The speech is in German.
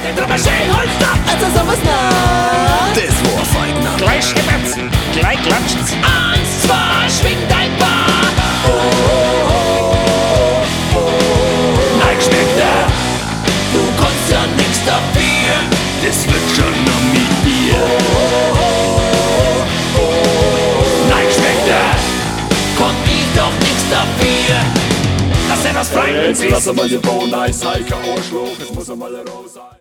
Der drüber schön und stopp, also sowas nach. Das war Feigner. gleich schippert's, gleich klatscht's. 1, 2, schwing dein Bar. Nein, schmeckt er, du kannst ja nix dafür. Das wird schon noch mit dir. Nein, schmeckt er, konnt ich doch nix dafür. Dass er das Freundin Jetzt lass mal die Bohnen, Eis, Heiker, Arschloch, es muss einmal raus sein.